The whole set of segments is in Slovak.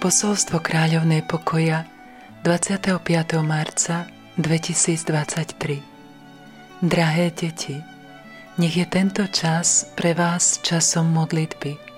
Posolstvo kráľovnej pokoja 25. marca 2023. Drahé deti, nech je tento čas pre vás časom modlitby.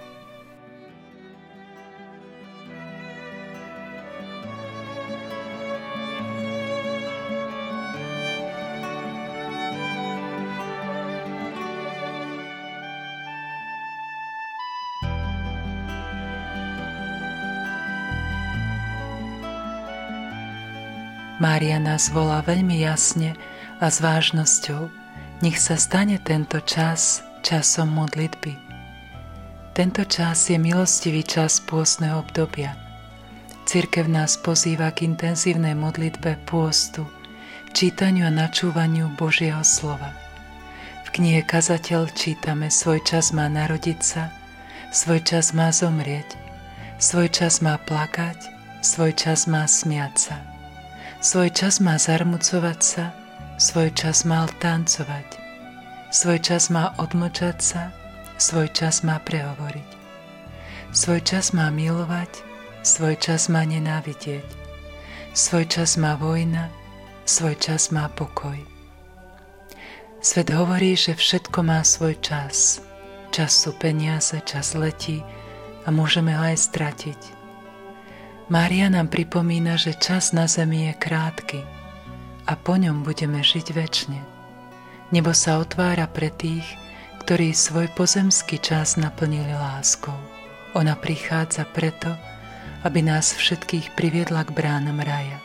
Mária nás volá veľmi jasne a s vážnosťou. Nech sa stane tento čas časom modlitby. Tento čas je milostivý čas pôstneho obdobia. Cirkev nás pozýva k intenzívnej modlitbe pôstu, čítaniu a načúvaniu Božieho slova. V knihe Kazateľ čítame: svoj čas má narodiť sa, svoj čas má zomrieť, svoj čas má plakať, svoj čas má smiať sa. Svoj čas má zarmucovať sa, svoj čas má tancovať, svoj čas má odmlčať sa, svoj čas má prehovoriť. Svoj čas má milovať, svoj čas má nenávidieť. Svoj čas má vojna, svoj čas má pokoj. Svet hovorí, že všetko má svoj čas. Čas sú peniaze, čas letí a môžeme ho aj stratiť. Mária nám pripomína, že čas na zemi je krátky a po ňom budeme žiť večne. Nebo sa otvára pre tých, ktorí svoj pozemský čas naplnili láskou. Ona prichádza preto, aby nás všetkých priviedla k bránam raja.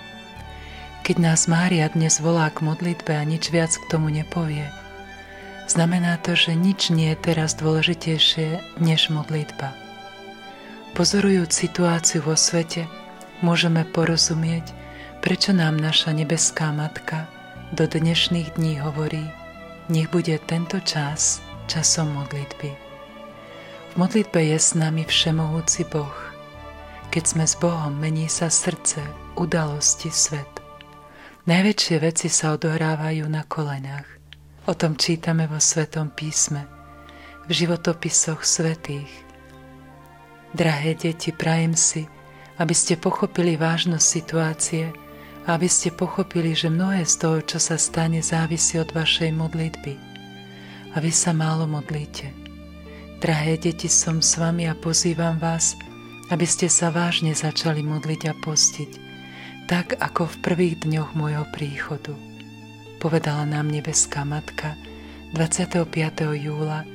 Keď nás Mária dnes volá k modlitbe a nič viac k tomu nepovie, znamená to, že nič nie je teraz dôležitejšie než modlitba. Pozorujúc situáciu vo svete, môžeme porozumieť, prečo nám naša nebeská Matka do dnešných dní hovorí: nech bude tento čas časom modlitby. V modlitbe je s nami všemohúci Boh. Keď sme s Bohom, mení sa srdce, udalosti, svet. Najväčšie veci sa odohrávajú na kolenách. O tom čítame vo Svetom písme, v životopisoch svätých. Drahé deti, prajem si, aby ste pochopili vážnosť situácie a aby ste pochopili, že mnohé z toho, čo sa stane, závisí od vašej modlitby. A vy sa málo modlíte. Drahé deti, som s vami a pozývam vás, aby ste sa vážne začali modliť a postiť, tak ako v prvých dňoch môjho príchodu. Povedala nám nebeská Matka 25. júla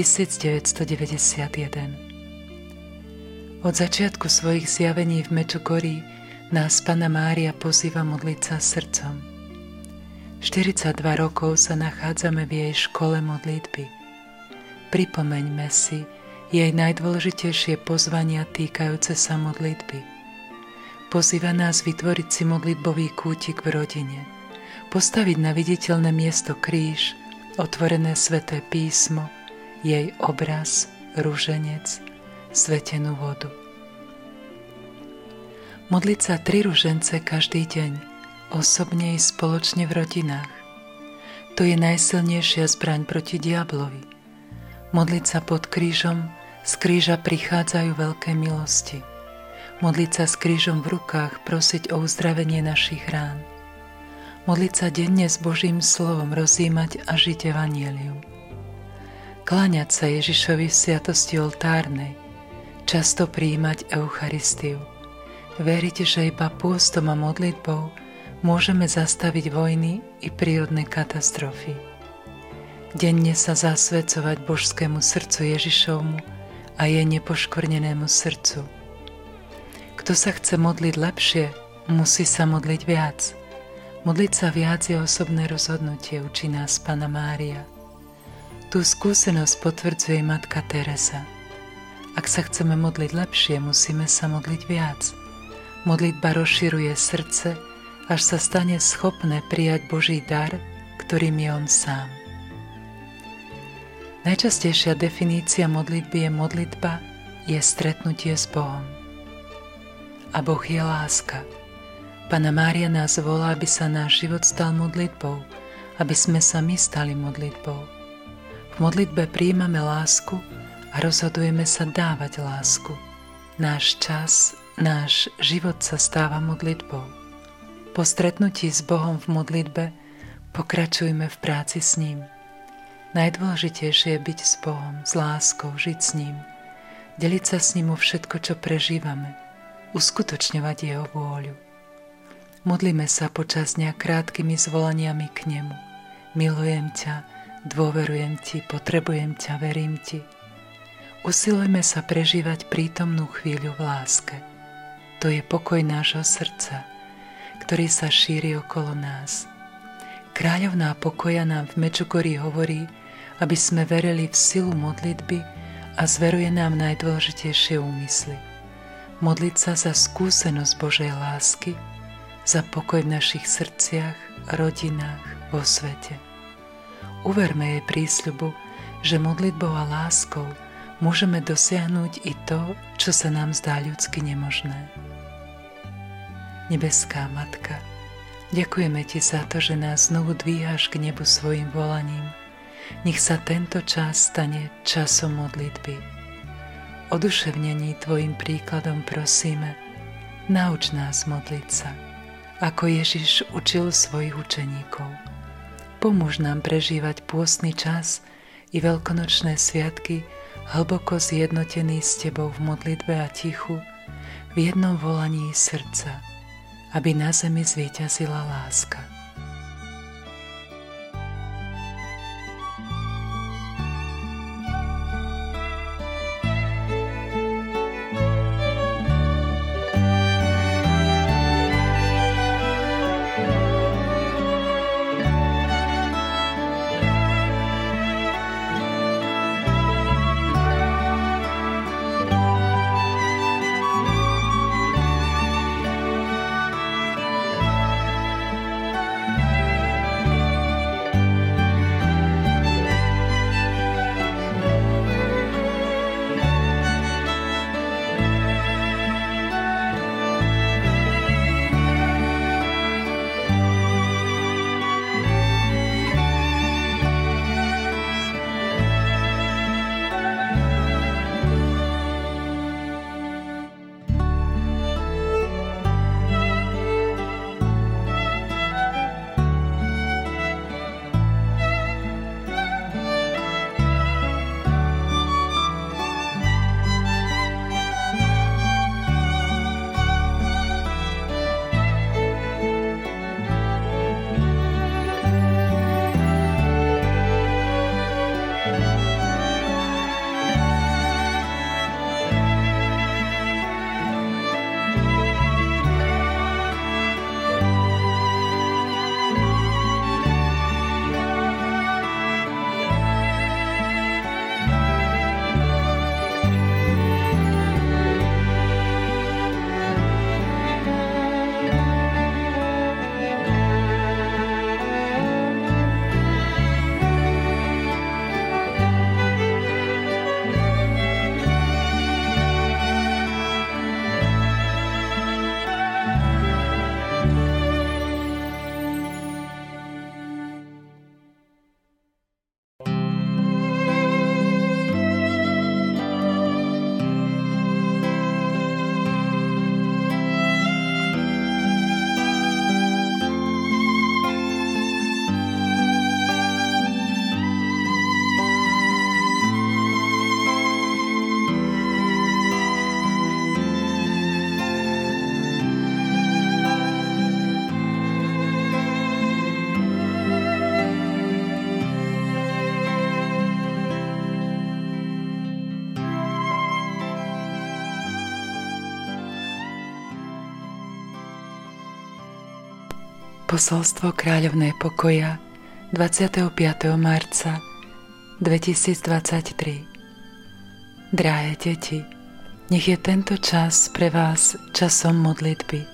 1991. Od začiatku svojich zjavení v Medžugorji nás Panna Mária pozýva modliť sa srdcom. 42 rokov sa nachádzame v jej škole modlitby. Pripomeňme si jej najdôležitejšie pozvania týkajúce sa modlitby. Pozýva nás vytvoriť si modlitbový kútik v rodine, postaviť na viditeľné miesto kríž, otvorené sväté písmo, jej obraz, ruženec, svetenú vodu. Modliť sa 3 ružence každý deň, osobne i spoločne v rodinách. To je najsilnejšia zbraň proti diablovi. Modliť sa pod krížom, z kríža prichádzajú veľké milosti. Modliť sa s krížom v rukách, prosiť o uzdravenie našich rán. Modliť sa denne s Božím slovom, rozjímať a žiť evanjelium. Kláňať sa Ježišovi v sviatosti oltárnej, často prijímať Eucharistiu. Veriť, že iba pôstom a modlitbou môžeme zastaviť vojny i prírodné katastrofy. Denne sa zasvedcovať božskému srdcu Ježišovmu a jej nepoškvrnenému srdcu. Kto sa chce modliť lepšie, musí sa modliť viac. Modliť sa viac je osobné rozhodnutie, učí nás Panna Mária. Tú skúsenosť potvrdzuje matka Teresa. Ak sa chceme modliť lepšie, musíme sa modliť viac. Modlitba rozširuje srdce, až sa stane schopné prijať Boží dar, ktorým je On sám. Najčastejšia definícia modlitby je modlitba je stretnutie s Bohom. A Boh je láska. Panna Mária nás volá, aby sa náš život stal modlitbou, aby sme sa my stali modlitbou. V modlitbe prijímame lásku a rozhodujeme sa dávať lásku. Náš čas náš život sa stáva modlitbou. Po stretnutí s Bohom v modlitbe pokračujme v práci s ním. Najdôležitejšie je byť s Bohom, s láskou, žiť s ním, deliť sa s ním o všetko, čo prežívame, uskutočňovať jeho vôľu. Modlíme sa počas dňa krátkými zvolaniami k nemu. Milujem ťa, dôverujem ti, potrebujem ťa, verím ti. Usilujme sa prežívať prítomnú chvíľu v láske. To je pokoj nášho srdca, ktorý sa šíri okolo nás. Kráľovná pokoja nám v Medžugorí hovorí, aby sme verili v silu modlitby a zveruje nám najdôležitejšie úmysly. Modliť sa za skúsenosť Božej lásky, za pokoj v našich srdciach, rodinách, vo svete. Uverme jej prísľubu, že modlitbou a láskou môžeme dosiahnuť i to, čo sa nám zdá ľudsky nemožné. Nebeská Matka, ďakujeme ti za to, že nás znovu dvíhaš k nebu svojim volaním. Nech sa tento čas stane časom modlitby. Oduševnení tvojim príkladom prosíme, nauč nás modliť sa, ako Ježiš učil svojich učeníkov. Pomôž nám prežívať pôstny čas i veľkonočné sviatky hlboko zjednotený s tebou v modlitbe a tichu, v jednom volaní srdca, aby na zemi zvíťazila láska. Posolstvo kráľovnej pokoja 25. marca 2023. Drahé deti, nech je tento čas pre vás časom modlitby.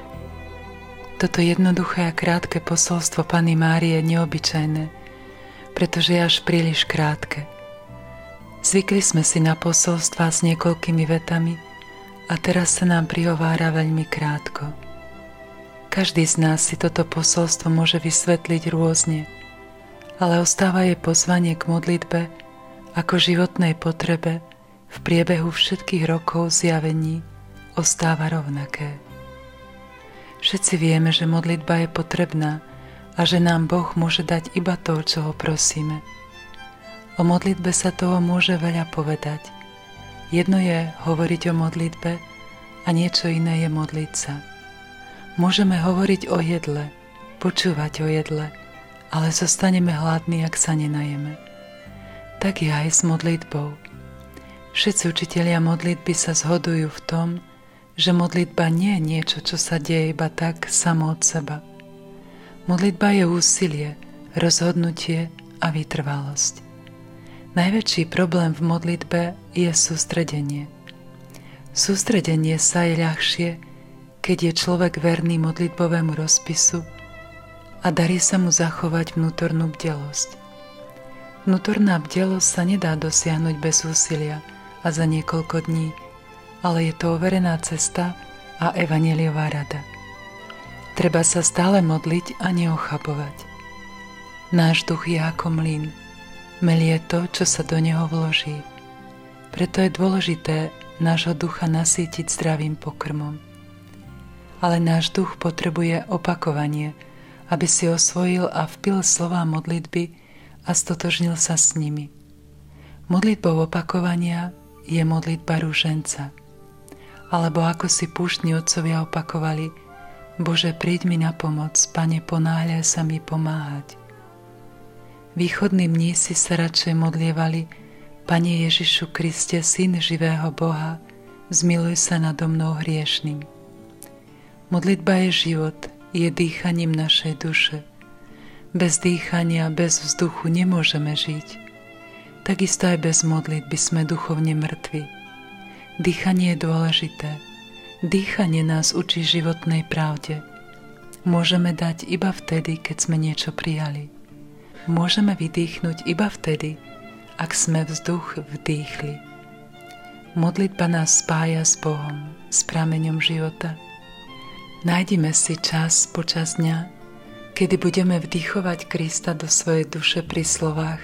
Toto jednoduché a krátke posolstvo Panny Márie je neobyčajné, pretože je až príliš krátke. Zvykli sme si na posolstvá s niekoľkými vetami a teraz sa nám prihovára veľmi krátko. Každý z nás si toto posolstvo môže vysvetliť rôzne, ale ostáva jej pozvanie k modlitbe ako životnej potrebe v priebehu všetkých rokov zjavení ostáva rovnaké. Všetci vieme, že modlitba je potrebná a že nám Boh môže dať iba to, čo ho prosíme. O modlitbe sa toho môže veľa povedať. Jedno je hovoriť o modlitbe a niečo iné je modliť sa. Môžeme hovoriť o jedle, počúvať o jedle, ale zostaneme hladní, ak sa nenajeme. Tak je aj s modlitbou. Všetci učitelia modlitby sa zhodujú v tom, že modlitba nie je niečo, čo sa deje iba tak samo od seba. Modlitba je úsilie, rozhodnutie a vytrvalosť. Najväčší problém v modlitbe je sústredenie. Sústredenie sa je ľahšie, keď je človek verný modlitbovému rozpisu a darí sa mu zachovať vnútornú bdelosť. Vnútorná bdelosť sa nedá dosiahnuť bez úsilia a za niekoľko dní, ale je to overená cesta a evanjeliová rada. Treba sa stále modliť a neochabovať. Náš duch je ako mlyn, melie to, čo sa do neho vloží. Preto je dôležité nášho ducha nasýtiť zdravým pokrmom. Ale náš duch potrebuje opakovanie, aby si osvojil a vpil slová modlitby a stotožnil sa s nimi. Modlitbou opakovania je modlitba rúženca. Alebo ako si púštni otcovia opakovali: Bože, príď mi na pomoc, Pane, ponáhľaj sa mi pomáhať. Východní mnísi sa radšej modlievali: Pane Ježišu Kriste, Syn živého Boha, zmiluj sa nado mnou hriešným. Modlitba je život, je dýchaním našej duše. Bez dýchania, bez vzduchu nemôžeme žiť. Takisto aj bez modlitby sme duchovne mŕtvi. Dýchanie je dôležité. Dýchanie nás učí životnej pravde. Môžeme dať iba vtedy, keď sme niečo prijali. Môžeme vydýchnuť iba vtedy, ak sme vzduch vdýchli. Modlitba nás spája s Bohom, s prameňom života. Nájdime si čas počas dňa, kedy budeme vdychovať Krista do svojej duše pri slovách: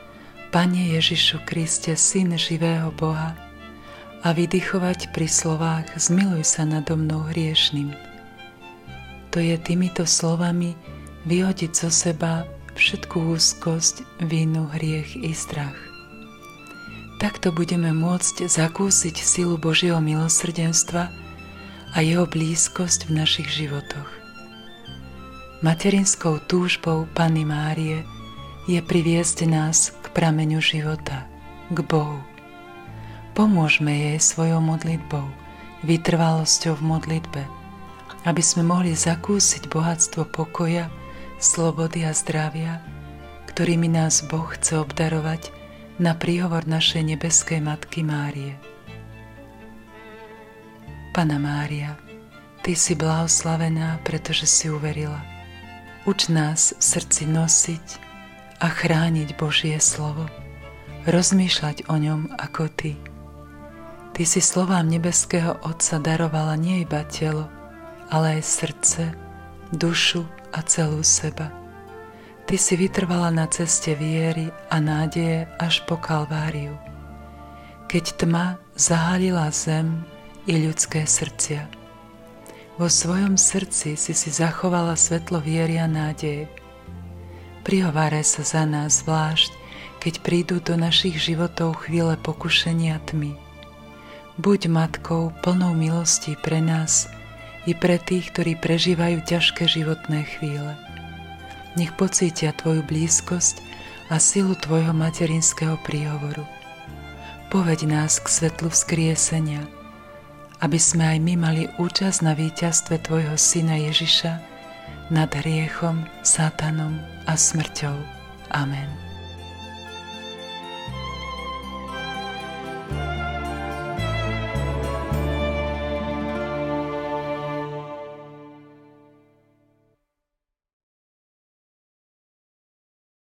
Pane Ježišu Kriste, Syn živého Boha, a vydychovať pri slovách: Zmiluj sa nado mnou hriešným. To je týmito slovami vyhodiť zo seba všetku úzkosť, vinu, hriech i strach. Takto budeme môcť zakúsiť silu Božieho milosrdenstva a jeho blízkosť v našich životoch. Materinskou túžbou Panny Márie je priviesť nás k prameňu života, k Bohu. Pomôžme jej svojou modlitbou, vytrvalosťou v modlitbe, aby sme mohli zakúsiť bohatstvo pokoja, slobody a zdravia, ktorými nás Boh chce obdarovať na príhovor našej nebeskej Matky Márie. Panna Mária, Ty si blahoslavená, pretože si uverila. Uč nás v srdci nosiť a chrániť Božie slovo, rozmýšľať o ňom ako Ty. Ty si slovám nebeského Otca darovala nie iba telo, ale aj srdce, dušu a celú seba. Ty si vytrvala na ceste viery a nádeje až po Kalváriu, keď tma zahalila zem i ľudské srdcia. Vo svojom srdci si zachovala svetlo viery a nádeje. Prihováraj sa za nás zvlášť, keď prídu do našich životov chvíle pokušenia tmy. Buď matkou plnou milostí pre nás i pre tých, ktorí prežívajú ťažké životné chvíle. Nech pocítia Tvoju blízkosť a silu Tvojho materinského príhovoru. Povedď nás k svetlu vzkriesenia, aby sme aj my mali účasť na víťazstve Tvojho Syna Ježiša nad hriechom, satanom a smrťou. Amen.